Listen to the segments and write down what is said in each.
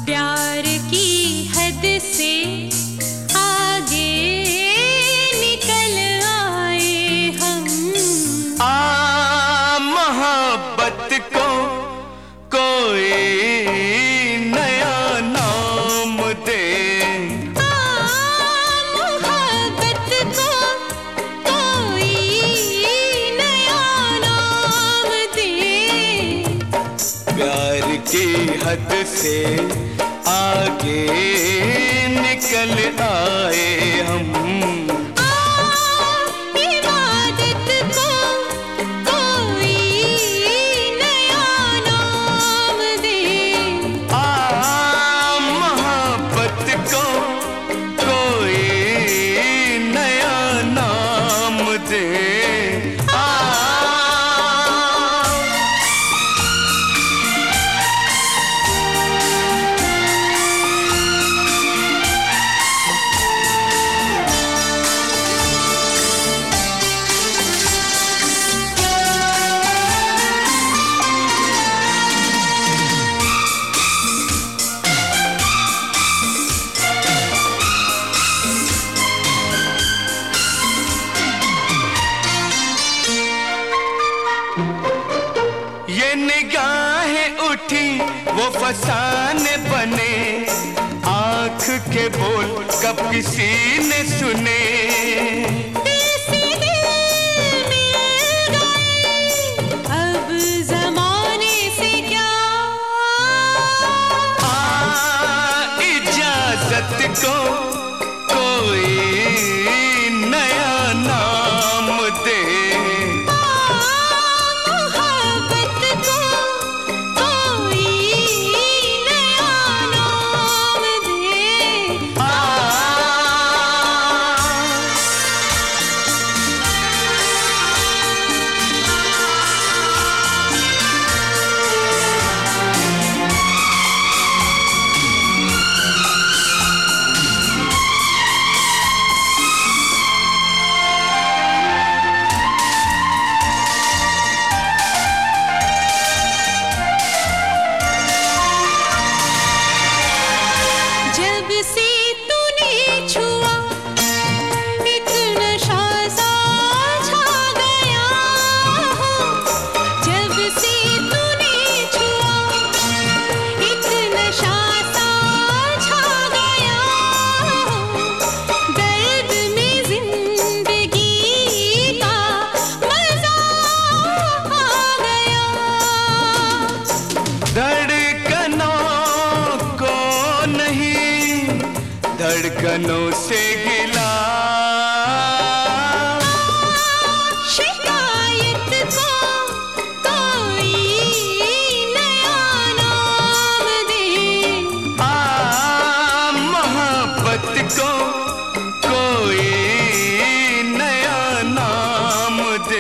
प्यार की हद से आगे निकल आए हम। मोहब्बत को कोई नया नाम दे। मोहब्बत को कोई नया नाम दे। प्यार की हद से आगे निकल आए हम। इबादत को कोई नया नाम दे। मोहब्बत को कोई नया नाम दे। ये निगाहें उठी वो फसाने बने, आंख के बोल कब किसी ने सुने। ऐसे दिल मिल गए अब ज़माने से क्या। इजाजत को कोई नया नाम दे। जब से तूने छुआ एक नशा सा छा गया। जब से तूने छुआ एक नशा सा छा गया। दर्द में जिंदगी का मजा आ गया। धड़कनों को नहीं धड़कनों से गिला। शिकायत को कोई नया नाम दे। मोहब्बत को कोई नया नाम दे।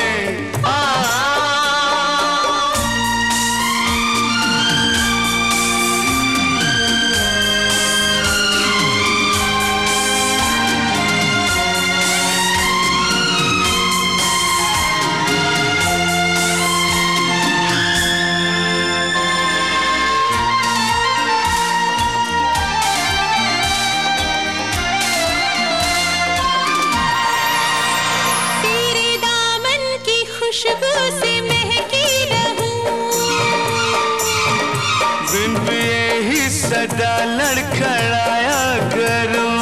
तेरे दामन की खुशबू से महकी रहूं। बिन यही सदा लड़खड़ाया करूं।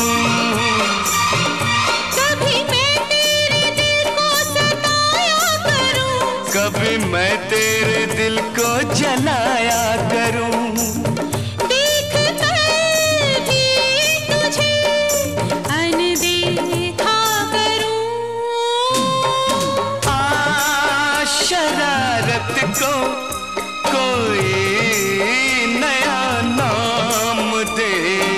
कभी मैं तेरे दिल को सताया करूं। कभी मैं तेरे दिल को जलाया करूं। देख कर भी तुझे अनदेखा करूं। शरारत को कोई नया नाम दे।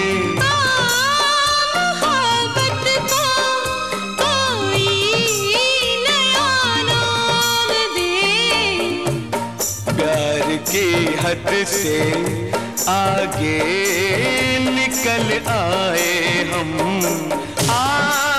मोहब्बत को कोई नया नाम दे। प्यार की हद से आगे निकल आए हम।